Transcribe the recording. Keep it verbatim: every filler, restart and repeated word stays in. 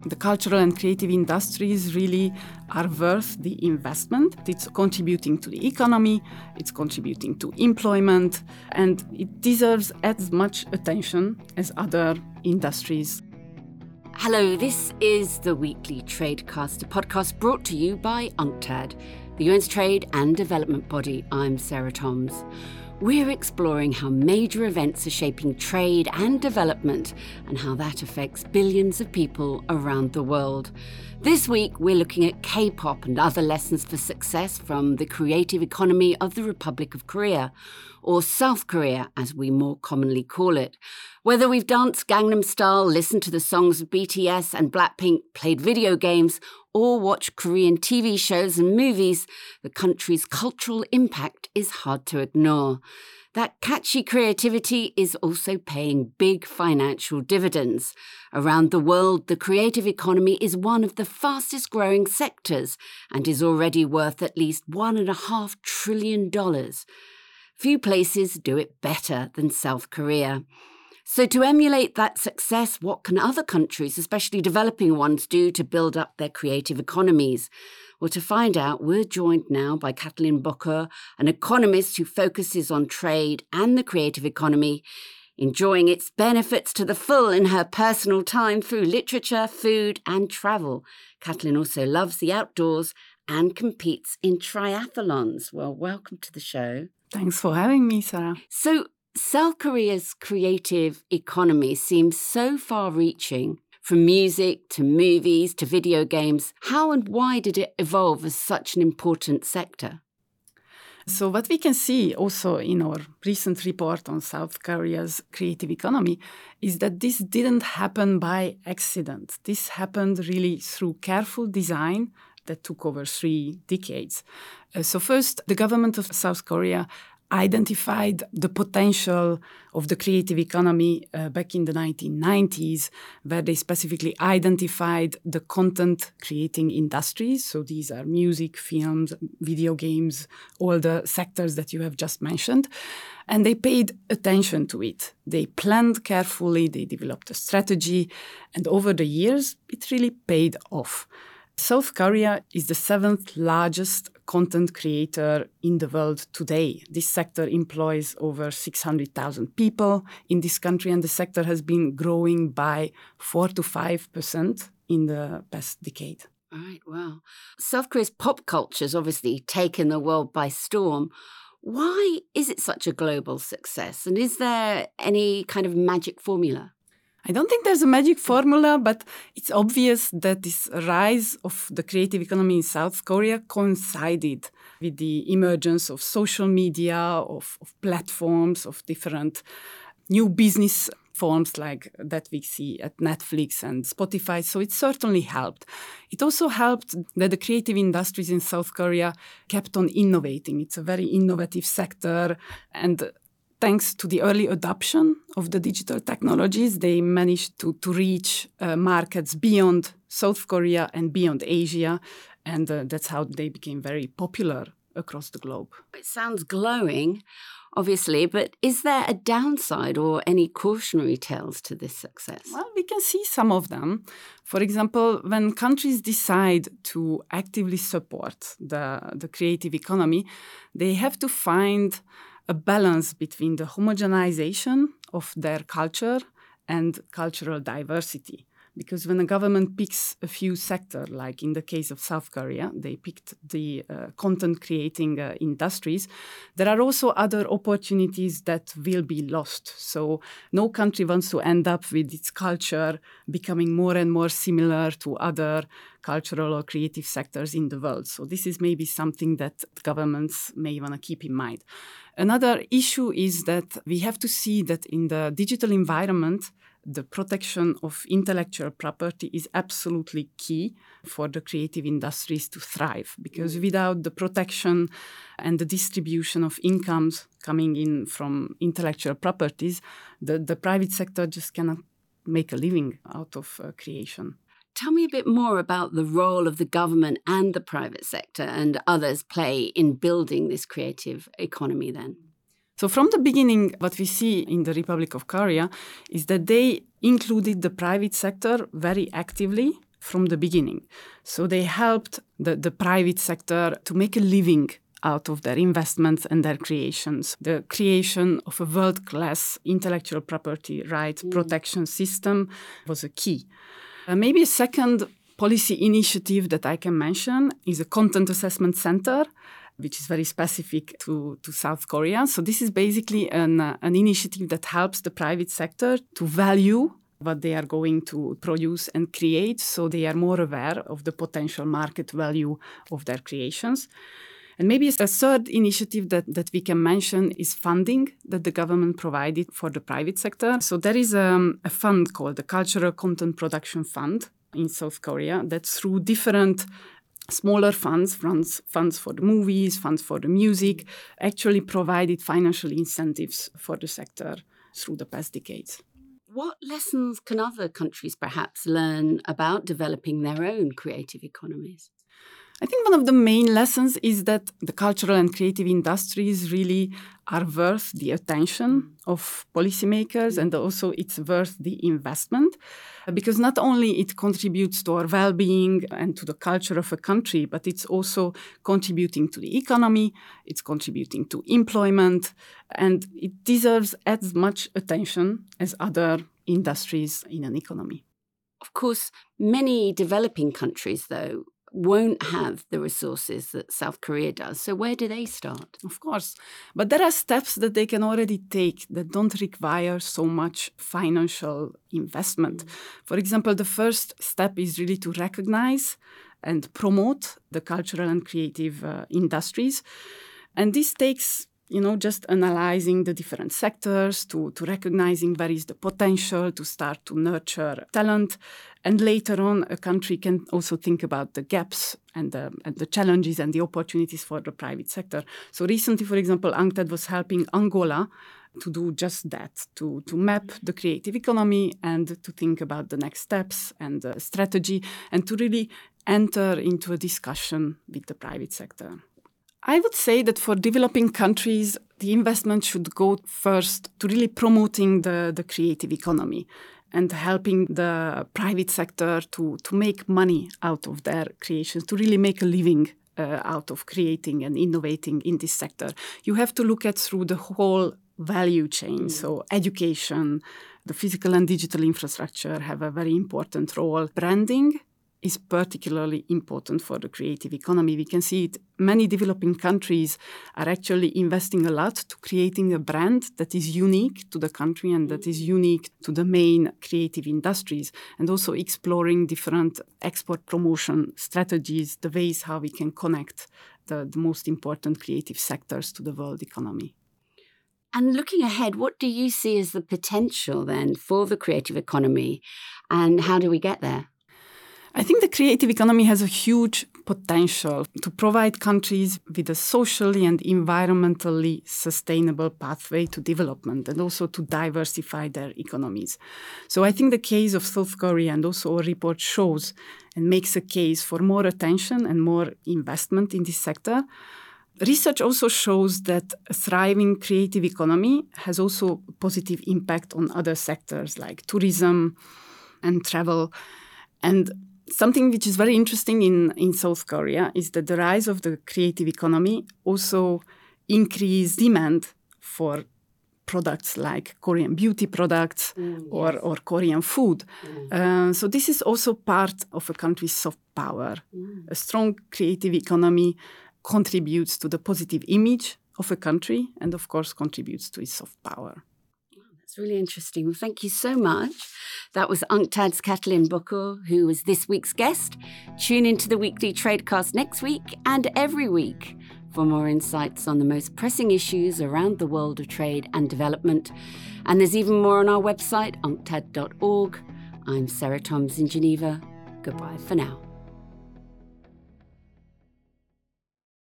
The cultural and creative industries really are worth the investment. It's contributing to the economy, it's contributing to employment, and it deserves as much attention as other industries. Hello, this is the Weekly Tradecast, a podcast brought to you by UNCTAD, the U N's trade and development body. I'm Sarah Toms. We're exploring how major events are shaping trade and development and how that affects billions of people around the world. This week, we're looking at K-pop and other lessons for success from the creative economy of the Republic of Korea, or South Korea, as we more commonly call it. Whether we've danced Gangnam Style, listened to the songs of B T S and Blackpink, played video games, or watched Korean T V shows and movies, the country's cultural impact is hard to ignore. That catchy creativity is also paying big financial dividends. Around the world, the creative economy is one of the fastest growing sectors and is already worth at least one and a half trillion dollars. Few places do it better than South Korea. So to emulate that success, what can other countries, especially developing ones, do to build up their creative economies? Well, to find out, we're joined now by Katalin Bokor, an economist who focuses on trade and the creative economy, enjoying its benefits to the full in her personal time through literature, food and travel. Katalin also loves the outdoors and competes in triathlons. Well, welcome to the show. Thanks for having me, Sarah. So, South Korea's creative economy seems so far-reaching, from music to movies to video games. How and why did it evolve as such an important sector? So what we can see also in our recent report on South Korea's creative economy is that this didn't happen by accident. This happened really through careful design that took over three decades. Uh, so first, the government of South Korea identified the potential of the creative economy uh, back in the nineteen nineties, where they specifically identified the content creating industries. So these are music, films, video games, all the sectors that you have just mentioned. And they paid attention to it. They planned carefully, they developed a strategy, and over the years, it really paid off. South Korea is the seventh largest content creator in the world today. This sector employs over six hundred thousand people in this country, and the sector has been growing by four to five percent in the past decade. All right, wow. South Korea's pop culture has obviously taken the world by storm. Why is it such a global success? And is there any kind of magic formula? I don't think there's a magic formula, but it's obvious that this rise of the creative economy in South Korea coincided with the emergence of social media, of, of platforms, of different new business forms like that we see at Netflix and Spotify. So it certainly helped. It also helped that the creative industries in South Korea kept on innovating. It's a very innovative sector, and thanks to the early adoption of the digital technologies, they managed to, to reach uh, markets beyond South Korea and beyond Asia. And uh, that's how they became very popular across the globe. It sounds glowing, obviously, but is there a downside or any cautionary tales to this success? Well, we can see some of them. For example, when countries decide to actively support the, the creative economy, they have to find a balance between the homogenization of their culture and cultural diversity. Because when a government picks a few sectors, like in the case of South Korea, they picked the uh, content-creating uh, industries, there are also other opportunities that will be lost. So no country wants to end up with its culture becoming more and more similar to other cultural or creative sectors in the world. So this is maybe something that governments may want to keep in mind. Another issue is that we have to see that in the digital environment, the protection of intellectual property is absolutely key for the creative industries to thrive, because without the protection and the distribution of incomes coming in from intellectual properties, the, the private sector just cannot make a living out of uh, creation. Tell me a bit more about the role of the government and the private sector and others play in building this creative economy then. So from the beginning, what we see in the Republic of Korea is that they included the private sector very actively from the beginning. So they helped the, the private sector to make a living out of their investments and their creations. The creation of a world-class intellectual property rights mm. protection system was a key. Uh, maybe a second policy initiative that I can mention is a content assessment center, which is very specific to, to South Korea. So this is basically an, uh, an initiative that helps the private sector to value what they are going to produce and create, so they are more aware of the potential market value of their creations. And maybe a third initiative that, that we can mention is funding that the government provided for the private sector. So there is um, a fund called the Cultural Content Production Fund in South Korea that through different smaller funds, funds, funds for the movies, funds for the music, actually provided financial incentives for the sector through the past decades. What lessons can other countries perhaps learn about developing their own creative economies? I think one of the main lessons is that the cultural and creative industries really are worth the attention of policymakers, and also it's worth the investment, because not only it contributes to our well-being and to the culture of a country, but it's also contributing to the economy, it's contributing to employment, and it deserves as much attention as other industries in an economy. Of course, many developing countries, though, won't have the resources that South Korea does. So where do they start? Of course. But there are steps that they can already take that don't require so much financial investment. Mm. For example, the first step is really to recognize and promote the cultural and creative uh, industries. And this takes, you know, just analyzing the different sectors, to, to recognizing where is the potential, to start to nurture talent. And later on, a country can also think about the gaps and the, and the challenges and the opportunities for the private sector. So recently, for example, UNCTAD was helping Angola to do just that, to, to map the creative economy and to think about the next steps and the strategy, and to really enter into a discussion with the private sector. I would say that for developing countries, the investment should go first to really promoting the, the creative economy and helping the private sector to, to make money out of their creations, to really make a living uh, out of creating and innovating in this sector. You have to look at through the whole value chain. Mm. So education, the physical and digital infrastructure have a very important role. Branding is particularly important for the creative economy. We can see it. Many developing countries are actually investing a lot to creating a brand that is unique to the country and that is unique to the main creative industries, and also exploring different export promotion strategies, the ways how we can connect the, the most important creative sectors to the world economy. And looking ahead, what do you see as the potential then for the creative economy, and how do we get there? I think the creative economy has a huge potential to provide countries with a socially and environmentally sustainable pathway to development, and also to diversify their economies. So I think the case of South Korea and also our report shows and makes a case for more attention and more investment in this sector. Research also shows that a thriving creative economy has also a positive impact on other sectors like tourism and travel. And something which is very interesting in, in South Korea is that the rise of the creative economy also increased demand for products like Korean beauty products mm, yes. or, or Korean food. Mm. Uh, so this is also part of a country's soft power. Mm. A strong creative economy contributes to the positive image of a country and, of course, contributes to its soft power. It's really interesting. Well, thank you so much. That was UNCTAD's Katalin Bukur, who was this week's guest. Tune into the weekly Tradecast next week and every week for more insights on the most pressing issues around the world of trade and development. And there's even more on our website, unctad dot org. I'm Sarah Toms in Geneva. Goodbye for now.